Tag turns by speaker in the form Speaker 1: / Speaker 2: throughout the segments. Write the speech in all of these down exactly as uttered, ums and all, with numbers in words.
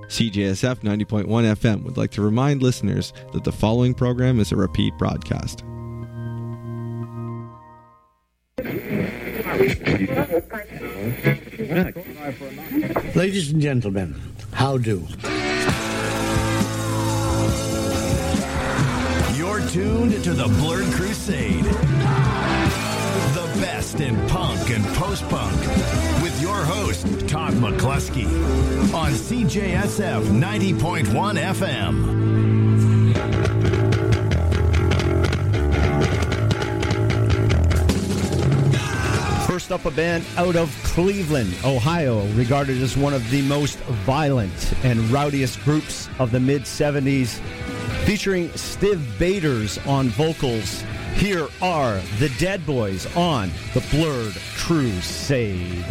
Speaker 1: C J S F ninety point one F M would like to remind listeners that the following program is a repeat broadcast.
Speaker 2: Ladies and gentlemen, how do?
Speaker 3: You're tuned to the Blurred Crusade. The best in punk and post-punk with your host, Todd McCluskey, on C J S F ninety point one F M.
Speaker 4: First up, a band out of Cleveland, Ohio, regarded as one of the most violent and rowdiest groups of the mid-seventies, featuring Stiv Bators on vocals. Here are the Dead Boys on the Blurred Crusade.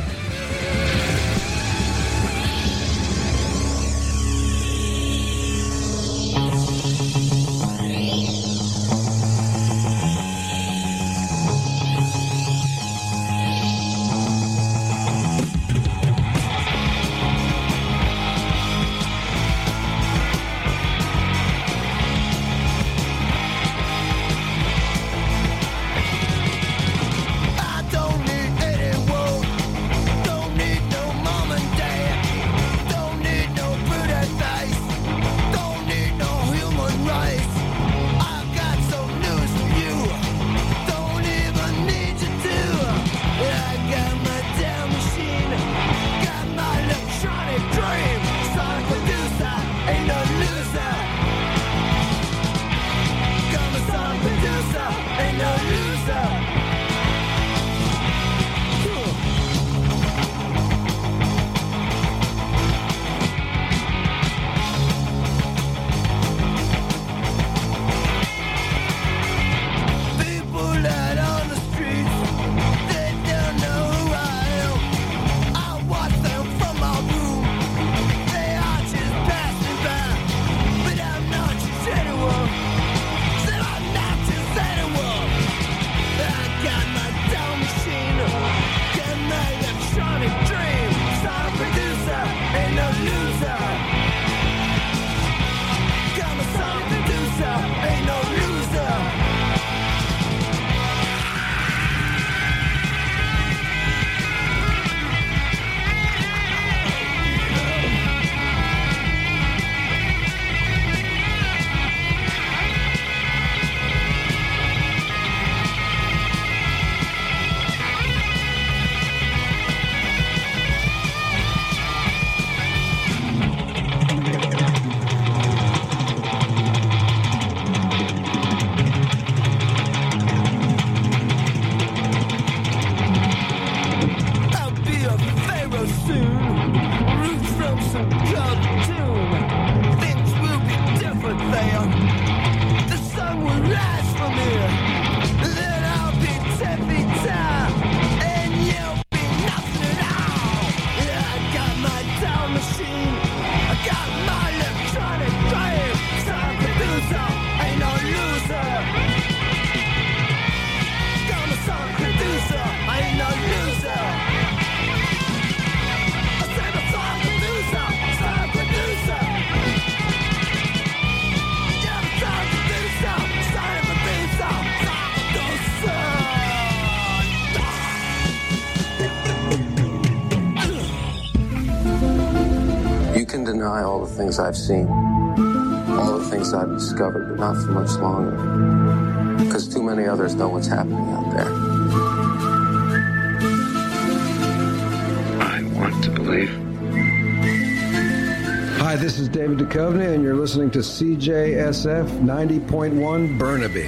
Speaker 5: Things I've seen, all the things I've discovered, but not for much longer, because too many others know what's happening out there.
Speaker 6: I want to believe.
Speaker 7: Hi, this is David Duchovny, and you're listening to C J S F ninety point one Burnaby.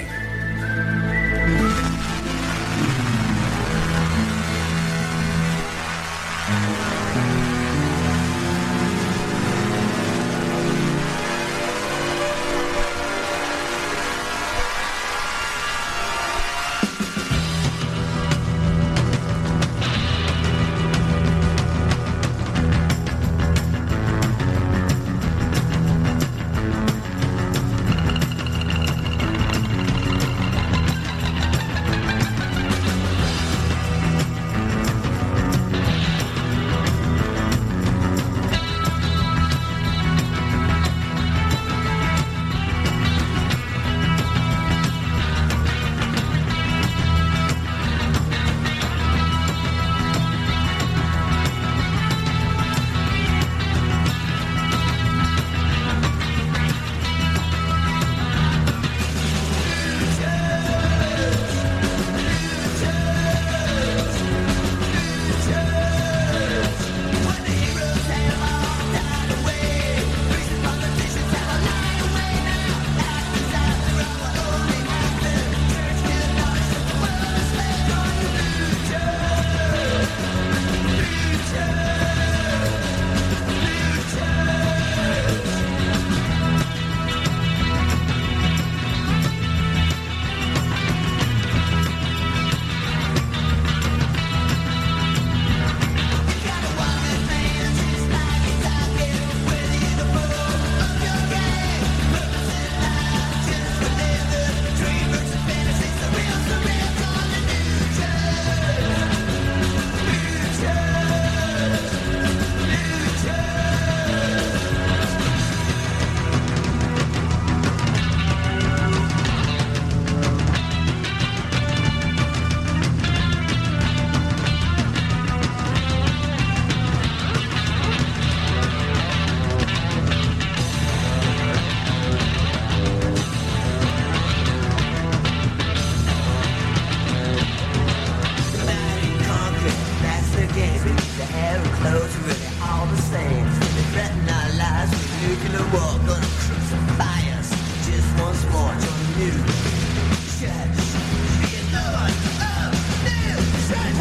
Speaker 6: nuclear war gonna crucify us just once more. Join the new church, be Lord of new church.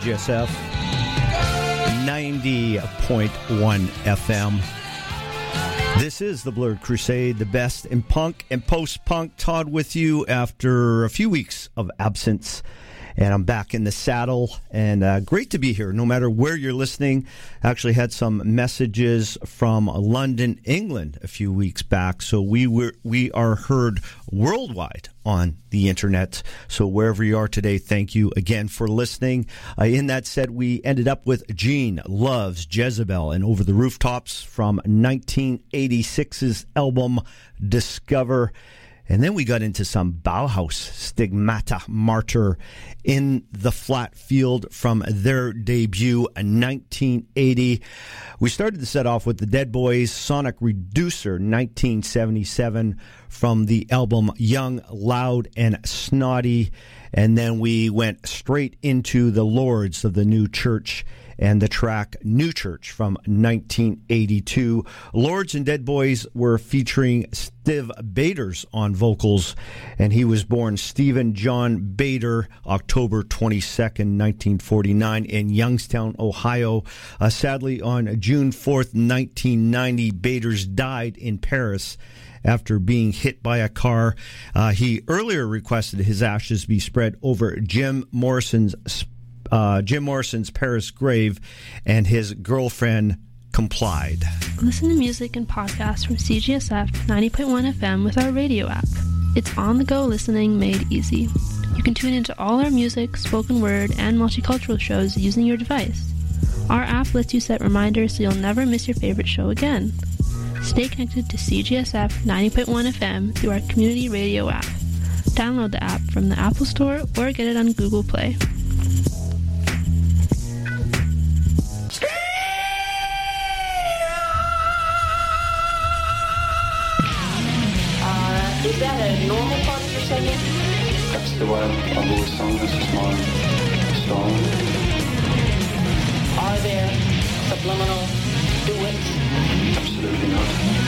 Speaker 4: G S F ninety point one F M. This is the Blurred Crusade, the best in punk and post-punk. Todd with you after a few weeks of absence. And I'm back in the saddle, and uh, great to be here, no matter where you're listening. Actually had some messages from London, England, a few weeks back. So we were we are heard worldwide on the internet. So wherever you are today, thank you again for listening. Uh, in that set, we ended up with Gene Loves Jezebel and Over the Rooftops from nineteen eighty-six's album Discover. And then we got into some Bauhaus, Stigmata Martyr, In the Flat Field from their debut in nineteen eighty. We started the set off with the Dead Boys, Sonic Reducer, nineteen seventy-seven, from the album Young, Loud, and Snotty. And then we went straight into the Lords of the New Church and the track New Church from nineteen eighty-two. Lords and Dead Boys were featuring Stiv Bators on vocals, and he was born Stephen John Bator, October twenty-second, nineteen forty-nine, in Youngstown, Ohio. Uh, sadly, on June fourth, nineteen ninety, Bators died in Paris after being hit by a car. Uh, he earlier requested his ashes be spread over Jim Morrison's Uh, Jim Morrison's Paris grave, and his girlfriend complied.
Speaker 8: Listen to music and podcasts from C G S F ninety point one F M with our radio app. It's on-the-go listening made easy. You can tune into all our music, spoken word, and multicultural shows using your device. Our app lets you set reminders so you'll never miss your favorite show again. Stay connected to C G S F ninety point one F M through our community radio app. Download the app from the Apple Store or get it on Google Play.
Speaker 9: Is that a normal part of your singing?
Speaker 5: That's the way I've always sung. This is my song.
Speaker 9: Are there subliminal duets?
Speaker 5: Absolutely not.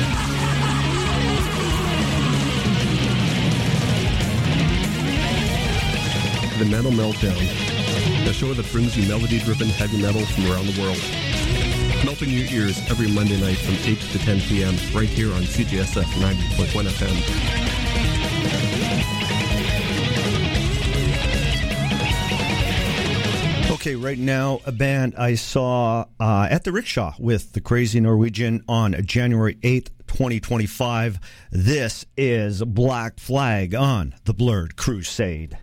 Speaker 10: The Metal Meltdown, a show that brings you melody-driven heavy metal from around the world. Melting your ears every Monday night from eight to ten p.m. right here on C G S F ninety point one F M.
Speaker 4: Okay, right now, a band I saw uh, at the Rickshaw with the Crazy Norwegian on January eighth, twenty twenty-five. This is Black Flag on the Blurred Crusade.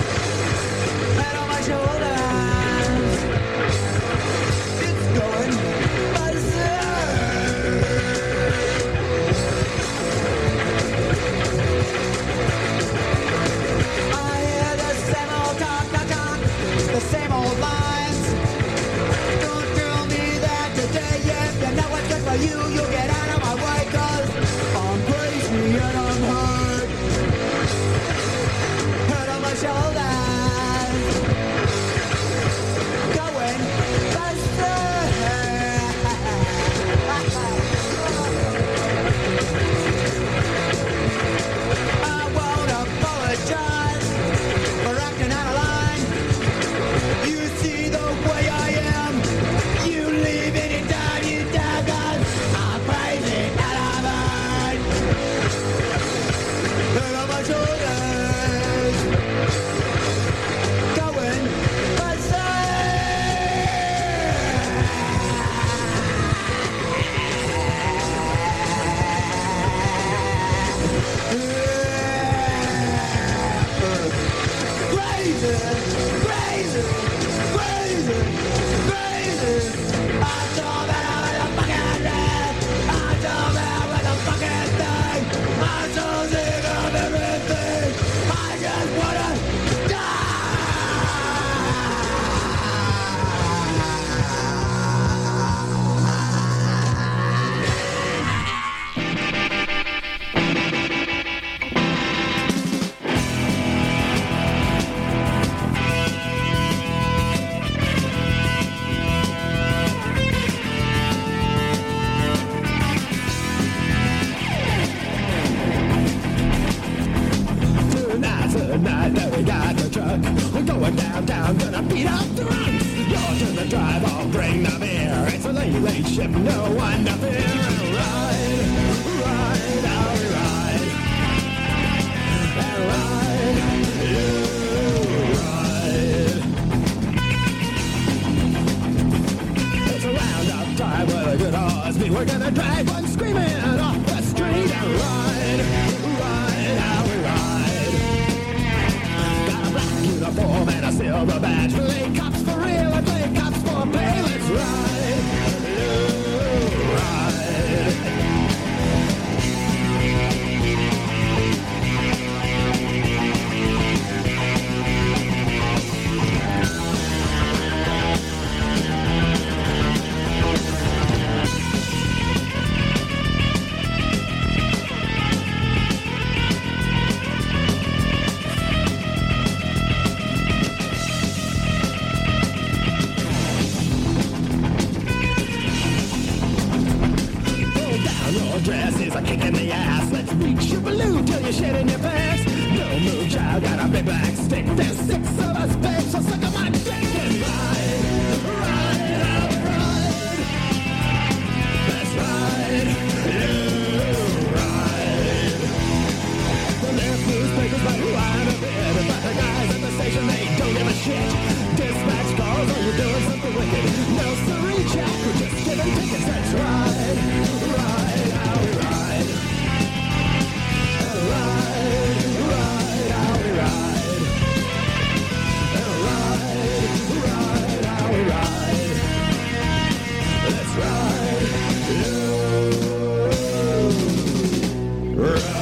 Speaker 6: Head on my shoulders, it's going dress is a kick in the ass. Let's reach your balloon till you're shedding your pants. No move, child, got a big black stick. There's six of us, babe, so suck on my dick and ride, ride out, ride. Let's ride, you ride. The left newspapers like ride a bit, but the guys at the station, they don't give a shit. Dispatch calls, oh, you're doing something wicked. No, sorry, Jack, we're just giving tickets. Let's ride, ride, how we ride. Ride, ride, how we ride. Ride, ride, how we ride. Let's ride, you ride.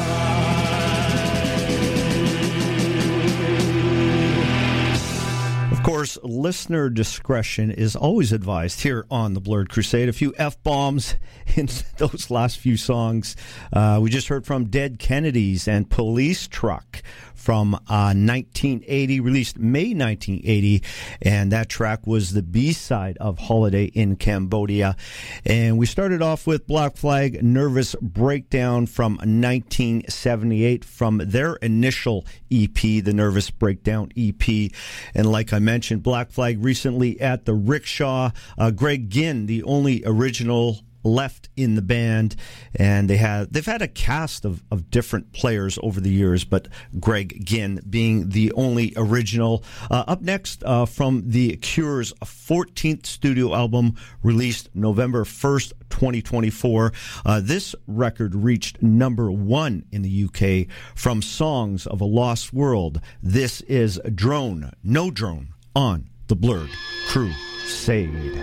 Speaker 4: Of course, listener discretion is always advised here on the Blurred Crusade. A few F-bombs in those last few songs. Uh, we just heard from Dead Kennedys and Police Truck from uh, nineteen eighty, released May nineteen eighty, and that track was the B-side of Holiday in Cambodia. And we started off with Black Flag, Nervous Breakdown from nineteen seventy-eight, from their initial E P, the Nervous Breakdown E P. And like I mentioned, Black Flag recently at the Rickshaw. Uh, Greg Ginn, the only original left in the band, and they had they've had a cast of, of different players over the years, but Greg Ginn being the only original. Uh, up next, uh, from The Cure's fourteenth studio album, released November first, twenty twenty-four. Uh, this record reached number one in the U K. From Songs of a Lost World, this is Drone, No Drone, on the Blurred Crusade.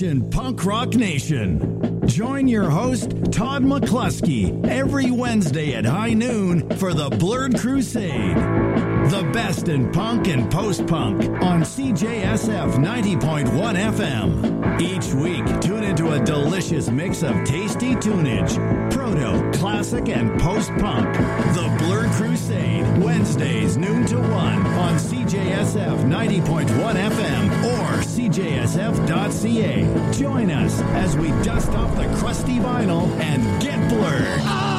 Speaker 3: Attention, Punk Rock Nation. Join your host, Todd McCluskey, every Wednesday at high noon for the Blurred Crusade. The best in punk and post-punk on C J S F ninety point one F M. Each week, tune into a delicious mix of tasty tunage, proto, classic, and post-punk. The Blurred Crusade, Wednesdays noon to one on C J S F ninety point one F M or C J S F dot C A. Join us as we dust off the crusty vinyl and get blurred.